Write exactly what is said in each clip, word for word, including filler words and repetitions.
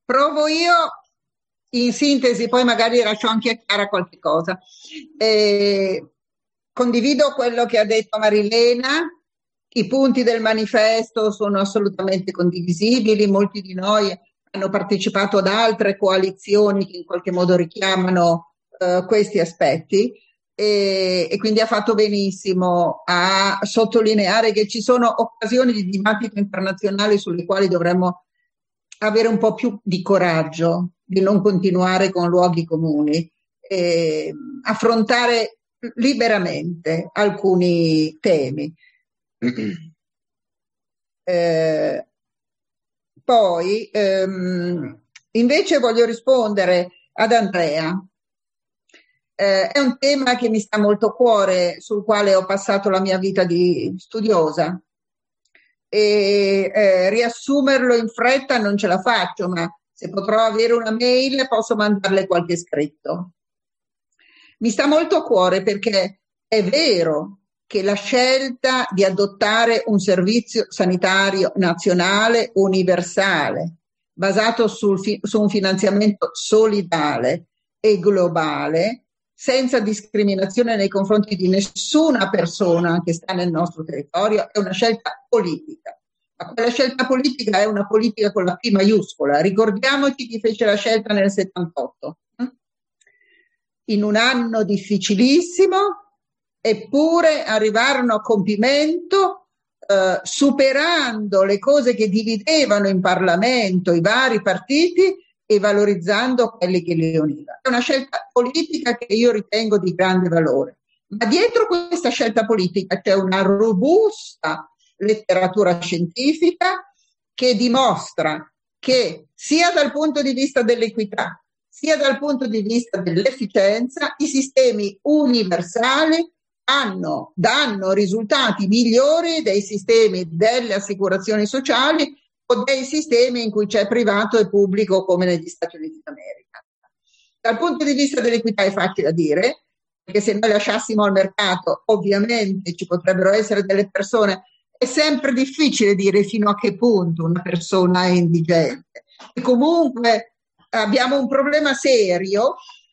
provo io in sintesi, poi magari lascio anche a Chiara qualche cosa. Eh, condivido quello che ha detto Marilena, i punti del manifesto sono assolutamente condivisibili, molti di noi hanno partecipato ad altre coalizioni che in qualche modo richiamano eh, questi aspetti e, e quindi ha fatto benissimo a sottolineare che ci sono occasioni di dibattito internazionale sulle quali dovremmo avere un po' più di coraggio, di non continuare con luoghi comuni, e affrontare liberamente alcuni temi. Eh, poi ehm, invece voglio rispondere ad Andrea. Eh, è un tema che mi sta molto a cuore, sul quale ho passato la mia vita di studiosa e eh, riassumerlo in fretta non ce la faccio, ma se potrò avere una mail posso mandarle qualche scritto. Mi sta molto a cuore perché è vero che la scelta di adottare un servizio sanitario nazionale universale, basato sul fi- su un finanziamento solidale e globale, senza discriminazione nei confronti di nessuna persona che sta nel nostro territorio, è una scelta politica. Ma quella scelta politica è una politica con la P maiuscola. Ricordiamoci chi fece la scelta nel settantotto. In un anno difficilissimo, eppure arrivarono a compimento eh, superando le cose che dividevano in Parlamento i vari partiti e valorizzando quelli che li univano. È una scelta politica che io ritengo di grande valore. Ma dietro questa scelta politica c'è una robusta letteratura scientifica che dimostra che sia dal punto di vista dell'equità, sia dal punto di vista dell'efficienza, i sistemi universali hanno, danno risultati migliori dei sistemi delle assicurazioni sociali o dei sistemi in cui c'è privato e pubblico come negli Stati Uniti d'America. Dal punto di vista dell'equità è facile da dire, perché se noi lasciassimo al mercato ovviamente ci potrebbero essere delle persone, è sempre difficile dire fino a che punto una persona è indigente. E comunque abbiamo un problema serio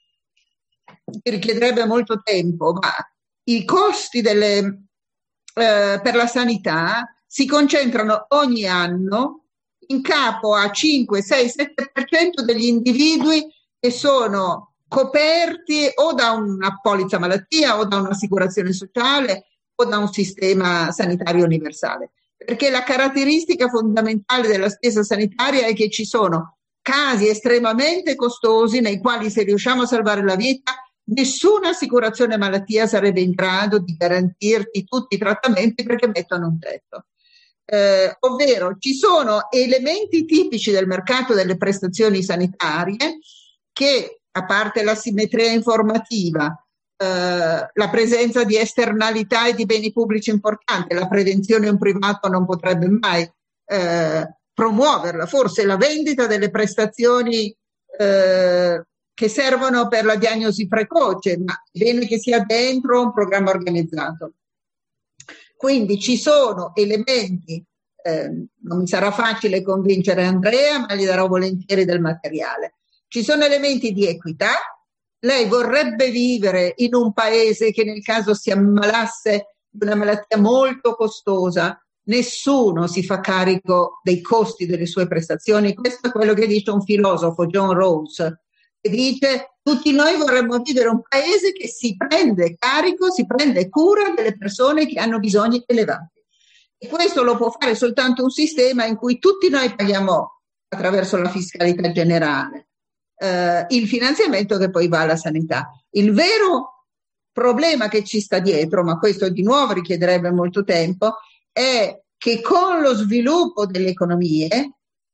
che richiederebbe molto tempo, ma i costi delle, eh, per la sanità si concentrano ogni anno in capo a cinque, sei, sette per cento degli individui che sono coperti o da una polizza malattia o da un'assicurazione sociale o da un sistema sanitario universale. Perché la caratteristica fondamentale della spesa sanitaria è che ci sono casi estremamente costosi nei quali, se riusciamo a salvare la vita, nessuna assicurazione malattia sarebbe in grado di garantirti tutti i trattamenti perché mettono un tetto. Eh, ovvero ci sono elementi tipici del mercato delle prestazioni sanitarie che, a parte la simmetria informativa, eh, la presenza di esternalità e di beni pubblici importanti, la prevenzione un privato non potrebbe mai eh, promuoverla, forse la vendita delle prestazioni eh, che servono per la diagnosi precoce, ma è bene che sia dentro un programma organizzato. Quindi ci sono elementi, eh, non mi sarà facile convincere Andrea, ma gli darò volentieri del materiale. Ci sono elementi di equità. Lei vorrebbe vivere in un paese che nel caso si ammalasse di una malattia molto costosa, nessuno si fa carico dei costi delle sue prestazioni. Questo è quello che dice un filosofo, John Rawls, che dice: tutti noi vorremmo vivere un paese che si prende carico, si prende cura delle persone che hanno bisogni elevati. E questo lo può fare soltanto un sistema in cui tutti noi paghiamo attraverso la fiscalità generale eh, il finanziamento che poi va alla sanità. Il vero problema che ci sta dietro, ma questo di nuovo richiederebbe molto tempo, è che con lo sviluppo delle economie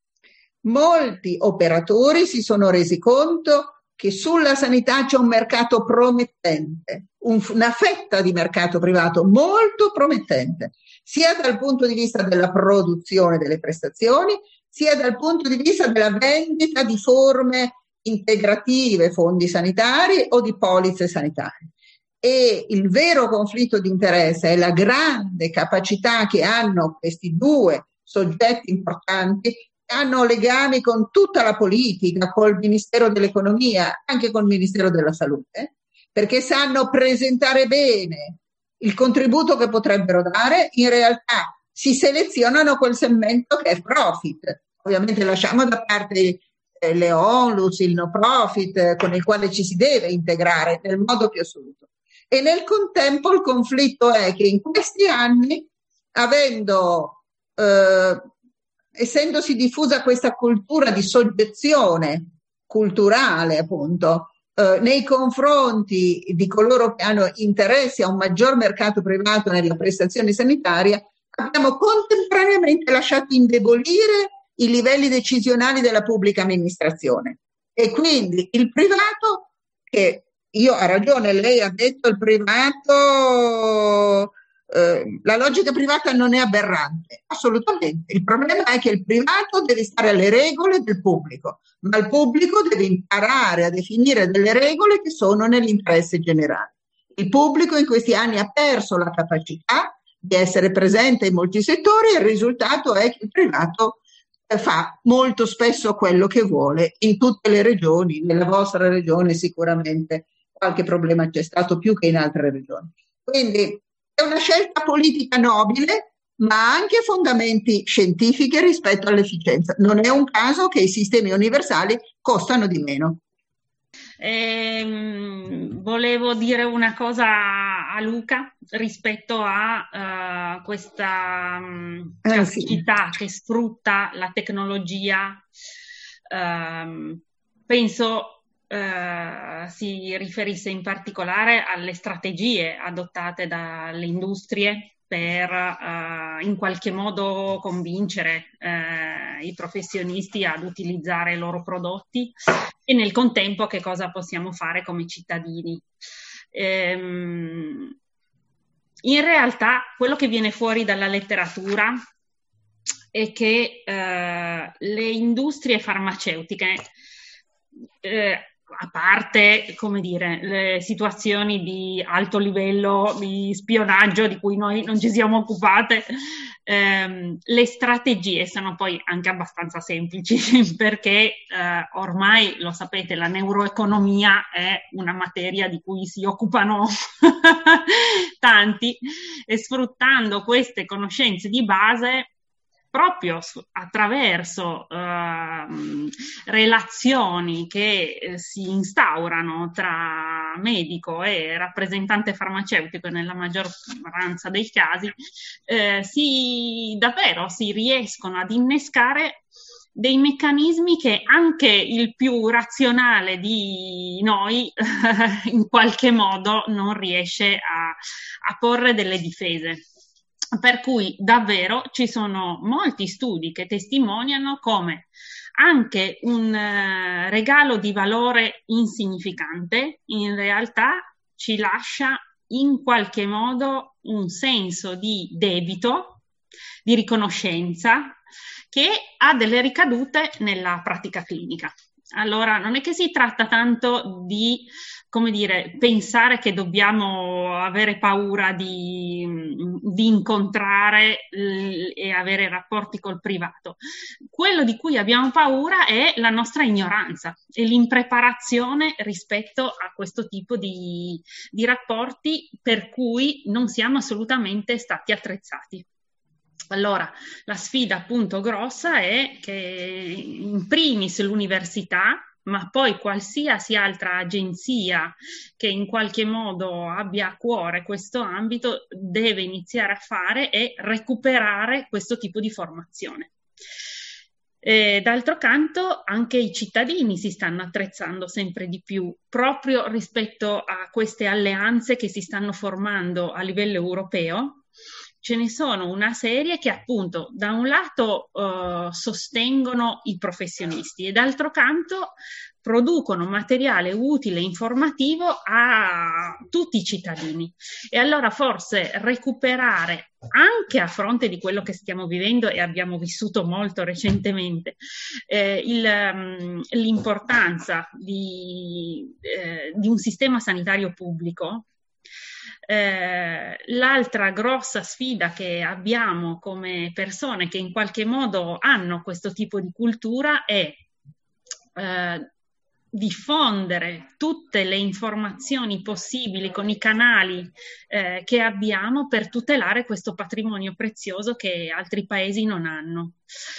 molti operatori si sono resi conto che sulla sanità c'è un mercato promettente, un, una fetta di mercato privato molto promettente, sia dal punto di vista della produzione delle prestazioni, sia dal punto di vista della vendita di forme integrative, fondi sanitari o di polizze sanitarie. E il vero conflitto di interesse è la grande capacità che hanno questi due soggetti importanti hanno legami con tutta la politica, col Ministero dell'Economia, anche col Ministero della Salute, perché sanno presentare bene il contributo che potrebbero dare. In realtà si selezionano quel segmento che è profit. Ovviamente lasciamo da parte eh, le onlus, il no profit, eh, con il quale ci si deve integrare nel modo più assoluto. E nel contempo il conflitto è che in questi anni, avendo, eh, essendosi diffusa questa cultura di soggezione culturale, appunto, eh, nei confronti di coloro che hanno interessi a un maggior mercato privato nella prestazione sanitaria, abbiamo contemporaneamente lasciato indebolire i livelli decisionali della pubblica amministrazione. E quindi il privato, che io ha ragione, lei ha detto il privato, eh, la logica privata non è aberrante, assolutamente. Il problema è che il privato deve stare alle regole del pubblico, ma il pubblico deve imparare a definire delle regole che sono nell'interesse generale. Il pubblico in questi anni ha perso la capacità di essere presente in molti settori e il risultato è che il privato fa molto spesso quello che vuole in tutte le regioni. Nella vostra regione sicuramente qualche problema c'è stato più che in altre regioni. Quindi è una scelta politica nobile, ma anche fondamenti scientifici rispetto all'efficienza. Non è un caso che i sistemi universali costano di meno. Eh, volevo dire una cosa a Luca rispetto a uh, questa um, capacità eh, sì. che sfrutta la tecnologia. Uh, penso uh, si riferisse in particolare alle strategie adottate dalle industrie per uh, in qualche modo convincere uh, i professionisti ad utilizzare i loro prodotti, e nel contempo che cosa possiamo fare come cittadini. Ehm, in realtà quello che viene fuori dalla letteratura è che uh, le industrie farmaceutiche, eh, a parte, come dire, le situazioni di alto livello di spionaggio di cui noi non ci siamo occupate, ehm, le strategie sono poi anche abbastanza semplici, perché eh, ormai, lo sapete, la neuroeconomia è una materia di cui si occupano tanti, e sfruttando queste conoscenze di base proprio attraverso uh, relazioni che eh, si instaurano tra medico e rappresentante farmaceutico, nella maggioranza dei casi, eh, si, davvero si riescono ad innescare dei meccanismi che anche il più razionale di noi eh, in qualche modo non riesce a, a porre delle difese. Per cui davvero ci sono molti studi che testimoniano come anche un eh, regalo di valore insignificante in realtà ci lascia in qualche modo un senso di debito, di riconoscenza, che ha delle ricadute nella pratica clinica. Allora, non è che si tratta tanto di, come dire, pensare che dobbiamo avere paura di, di incontrare l- e avere rapporti col privato. Quello di cui abbiamo paura è la nostra ignoranza e l'impreparazione rispetto a questo tipo di, di rapporti, per cui non siamo assolutamente stati attrezzati. Allora, la sfida appunto grossa è che in primis l'università, ma poi qualsiasi altra agenzia che in qualche modo abbia a cuore questo ambito deve iniziare a fare e recuperare questo tipo di formazione. E, d'altro canto, anche i cittadini si stanno attrezzando sempre di più proprio rispetto a queste alleanze che si stanno formando a livello europeo. Ce ne sono una serie che appunto da un lato uh, sostengono i professionisti e d'altro canto producono materiale utile e informativo a tutti i cittadini. E allora forse recuperare, anche a fronte di quello che stiamo vivendo e abbiamo vissuto molto recentemente, eh, il, um, l'importanza di, eh, di un sistema sanitario pubblico, Eh, l'altra grossa sfida che abbiamo come persone che in qualche modo hanno questo tipo di cultura è eh, diffondere tutte le informazioni possibili con i canali eh, che abbiamo per tutelare questo patrimonio prezioso che altri paesi non hanno.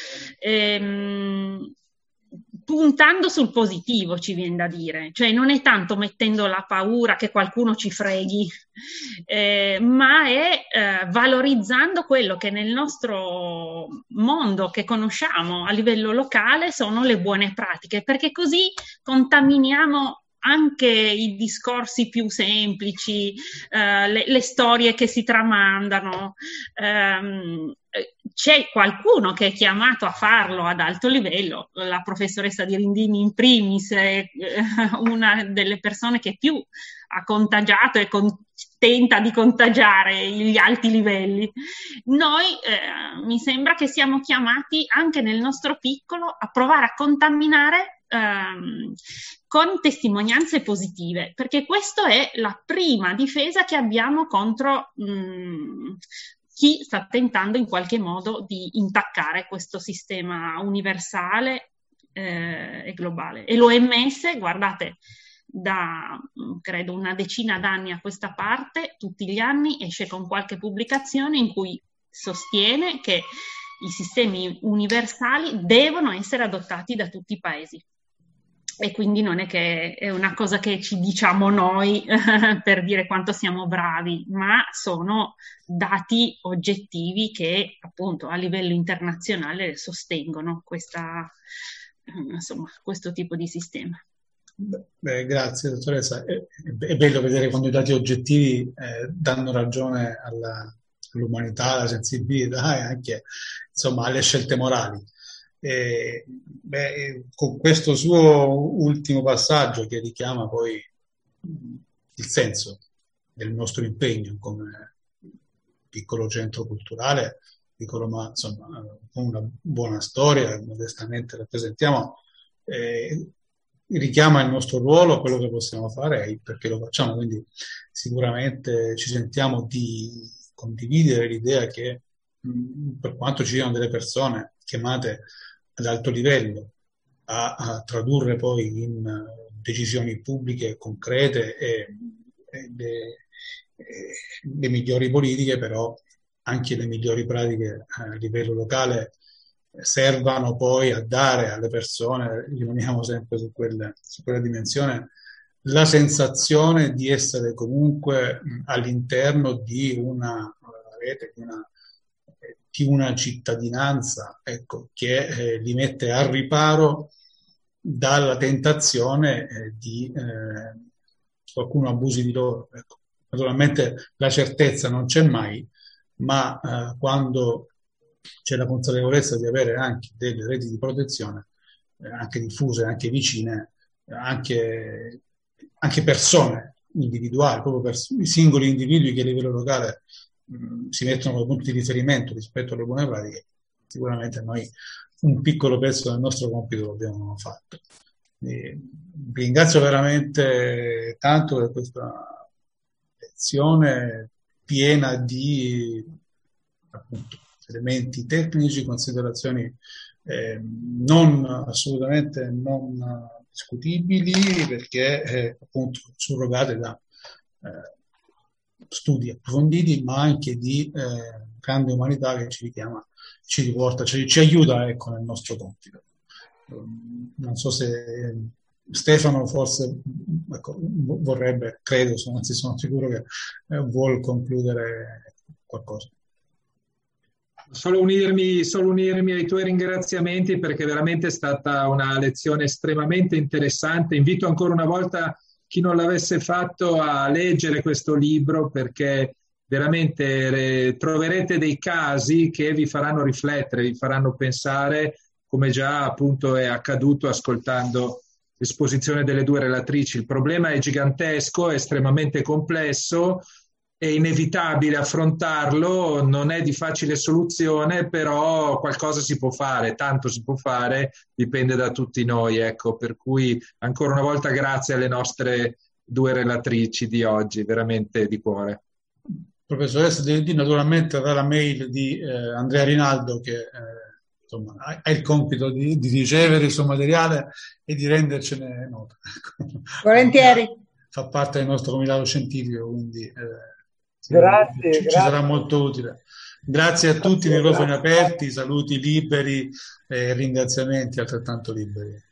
Ehm, puntando sul positivo, ci viene da dire, cioè non è tanto mettendo la paura che qualcuno ci freghi, eh, ma è eh, valorizzando quello che nel nostro mondo che conosciamo a livello locale sono le buone pratiche, perché così contaminiamo anche i discorsi più semplici, eh, le, le storie che si tramandano. Ehm, c'è qualcuno che è chiamato a farlo ad alto livello, la professoressa Dirindini in primis, è una delle persone che più ha contagiato e con- tenta di contagiare gli alti livelli. Noi eh, mi sembra che siamo chiamati anche nel nostro piccolo a provare a contaminare ehm, con testimonianze positive, perché questa è la prima difesa che abbiamo contro mh, chi sta tentando in qualche modo di intaccare questo sistema universale eh, e globale. E l'O M S, guardate, da credo una decina d'anni a questa parte, tutti gli anni esce con qualche pubblicazione in cui sostiene che i sistemi universali devono essere adottati da tutti i paesi. E quindi non è che è una cosa che ci diciamo noi per dire quanto siamo bravi, ma sono dati oggettivi che appunto a livello internazionale sostengono questa, insomma, questo tipo di sistema. Beh, grazie dottoressa. È, è bello vedere quando i dati oggettivi eh, danno ragione alla, all'umanità, alla sensibilità e anche insomma alle scelte morali. E, beh, con questo suo ultimo passaggio che richiama poi il senso del nostro impegno come piccolo centro culturale, piccolo ma insomma con una buona storia, modestamente rappresentiamo, eh, richiama il nostro ruolo, quello che possiamo fare e perché lo facciamo, quindi sicuramente ci sentiamo di condividere l'idea che mh, per quanto ci siano delle persone chiamate ad alto livello a, a tradurre poi in uh, decisioni pubbliche concrete e, e le, e le migliori politiche, però anche le migliori pratiche a livello locale servano poi a dare alle persone, rimaniamo sempre su, quel, su quella dimensione, la sensazione di essere comunque all'interno di una rete, di una di una cittadinanza ecco, che eh, li mette al riparo dalla tentazione eh, di eh, qualcuno abusi di loro. Ecco. Naturalmente la certezza non c'è mai, ma eh, quando c'è la consapevolezza di avere anche delle reti di protezione, eh, anche diffuse, anche vicine, eh, anche, anche persone individuali, proprio pers- singoli individui che a livello locale si mettono come punti di riferimento rispetto alle buone pratiche, sicuramente noi un piccolo pezzo del nostro compito l'abbiamo fatto. E vi ringrazio veramente tanto per questa lezione piena di appunto, elementi tecnici, considerazioni eh, non assolutamente non discutibili perché eh, appunto surrogate da eh, studi approfonditi, ma anche di eh, grande umanità che ci richiama, ci riporta, ci, ci aiuta ecco, nel nostro compito. Non so se Stefano forse ecco, vorrebbe, credo, anzi sono sicuro che eh, vuol concludere qualcosa. Solo unirmi, solo unirmi ai tuoi ringraziamenti perché veramente è stata una lezione estremamente interessante. Invito ancora una volta chi non l'avesse fatto a leggere questo libro perché veramente eh, troverete dei casi che vi faranno riflettere, vi faranno pensare, come già appunto è accaduto ascoltando l'esposizione delle due relatrici. Il problema è gigantesco, è estremamente complesso, è inevitabile affrontarlo, non è di facile soluzione, però qualcosa si può fare, tanto si può fare, dipende da tutti noi, ecco, per cui ancora una volta grazie alle nostre due relatrici di oggi, veramente di cuore. professoressa Del Dì naturalmente avrà la mail di eh, Andrea Rinaldo che eh, insomma, ha, ha il compito di, di ricevere il suo materiale e di rendercene nota. Volentieri. Fa parte del nostro comitato scientifico, quindi eh, grazie, ci, grazie. ci sarà molto utile. Grazie a tutti, microfoni aperti, saluti liberi e ringraziamenti altrettanto liberi.